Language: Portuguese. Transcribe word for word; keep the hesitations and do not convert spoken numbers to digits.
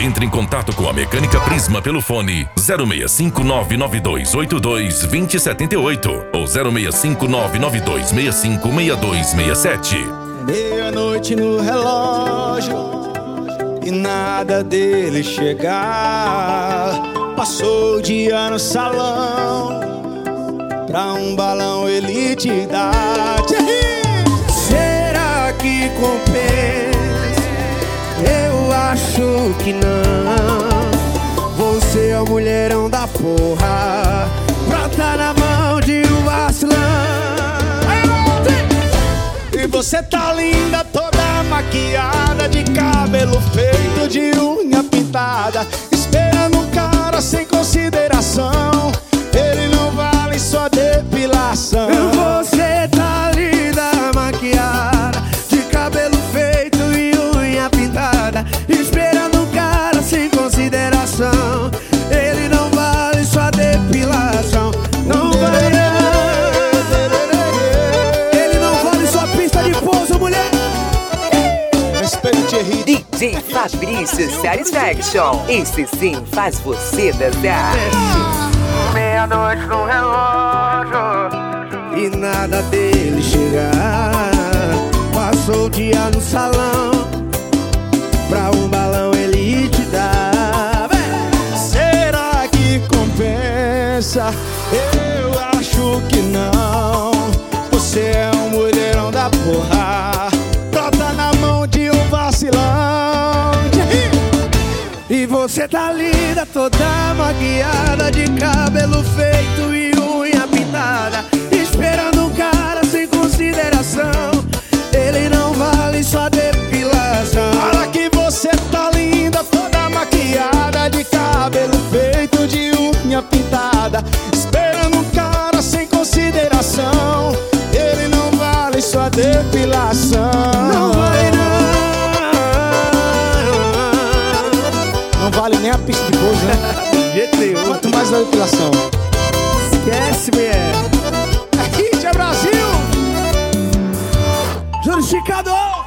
Entre em contato com a Mecânica Prisma pelo fone zero seis cinco nove nove dois oito dois dois zero sete oito ou zero seis cinco nove nove dois seis cinco seis dois seis sete. Meia-noite no relógio e nada dele chegar. Passou o dia no salão, pra um balão ele te dá. Será que compensa? Eu acho que não. Você é o mulherão da porra, pra tá na mão de um vacilão. E você tá linda, toda maquiada, de cabelo feito, de unha pintada, esperando um cara sem consideração. Ele não vale só depilação. Você tá linda, maquiada, de cabelo feito e unha pintada, esperando um cara sem consideração. Ele não vale só depilação. Não vale não. Ele não vale sua pista de pouso, mulher. D J Fabrício Satisfaction. Esse sim faz você dançar. Meia-noite no relógio e nada dele chegar. Passou o dia no salão, pra um balão ele te dá. Será que compensa? Eu acho que não. Você é um mulherão da porra, brota na mão de um vacilão. E você tá linda, toda maquiada, de cabelo feito e unha pintada, esperando um cara sem consideração. Ele não vale só depilação. Olha que você tá linda, toda maquiada, de cabelo feito, de unha pintada, esperando um cara sem consideração. Ele não vale só depilação. Não vale não. Não vale nem a pista de pouso, né? De jeito nenhum. Quanto mais a depilação.